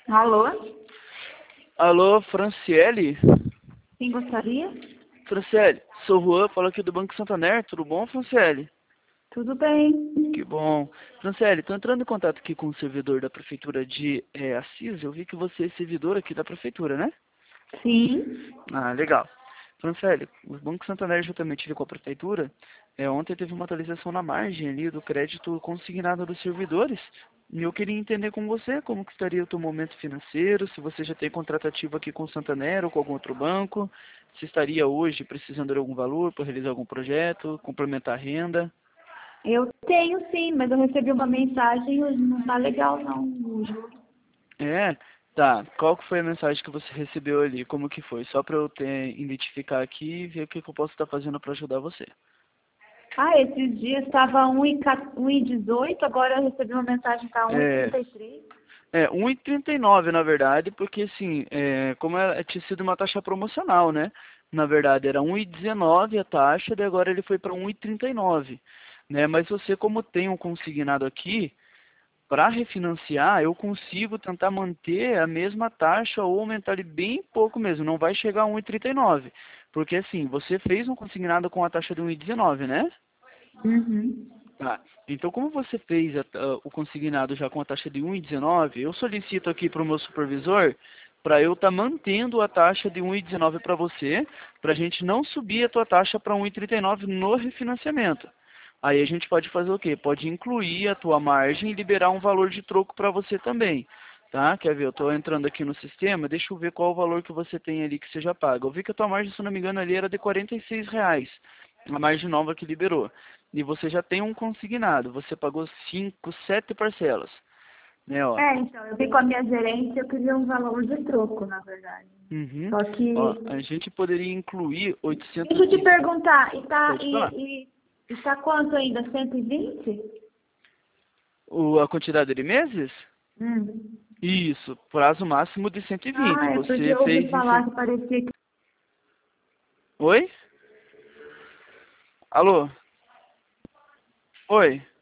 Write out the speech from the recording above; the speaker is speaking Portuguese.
Alô? Alô, Franciele? Quem gostaria? Franciele, sou o Juan, falo aqui do Banco Santander, tudo bom, Franciele? Tudo bem. Que bom. Franciele, estou entrando em contato aqui com o servidor da Prefeitura de Assis, eu vi que você é servidor aqui da Prefeitura, né? Sim. Ah, legal. Franciele, o Banco Santander juntamente ali com a Prefeitura, ontem teve uma atualização na margem ali do crédito consignado dos servidores, e eu queria entender com você como que estaria o teu momento financeiro, se você já tem contratativo aqui com o Santander ou com algum outro banco, se estaria hoje precisando de algum valor para realizar algum projeto, complementar a renda. Eu tenho sim, mas eu recebi uma mensagem e não tá legal não, o juro. É, tá. Qual que foi a mensagem que você recebeu ali? Como que foi? Só para eu identificar aqui e ver o que que eu posso estar fazendo para ajudar você. Ah, esses dias estava 1,18, agora eu recebi uma mensagem que tá É, 1,33. 1,39 na verdade, porque assim, como tinha sido uma taxa promocional, né? Na verdade era 1,19 a taxa, daí agora ele foi para 1,39, né? Mas você, como tem um consignado aqui, para refinanciar, eu consigo tentar manter a mesma taxa ou aumentar ele bem pouco mesmo, não vai chegar a 1,39, porque assim, você fez um consignado com a taxa de 1,19, né? Uhum. Tá. Então, como você fez o consignado já com a taxa de 1,19, eu solicito aqui para o meu supervisor para eu estar mantendo a taxa de 1,19 para você, para a gente não subir a tua taxa para 1,39 no refinanciamento. Aí a gente pode fazer o quê? Pode incluir a tua margem e liberar um valor de troco para você também. Tá? Quer ver? Eu estou entrando aqui no sistema, deixa eu ver qual o valor que você tem ali que você já paga. Eu vi que a tua margem, se eu não me engano, ali era de R$ 46, a margem nova que liberou. E você já tem um consignado, você pagou 5, 7 parcelas, né, ó. Então, eu vi com a minha gerente, eu queria um valor de troco, na verdade. Uhum. Só Ó, que, a gente poderia incluir deixa 800 eu te perguntar, Pode falar. e tá quanto ainda? 120? A quantidade de meses? Hum. Isso, prazo máximo de 120. Ah, é porque Você eu ouvi fez em... falar que parecia que... Oi? Alô? Oi?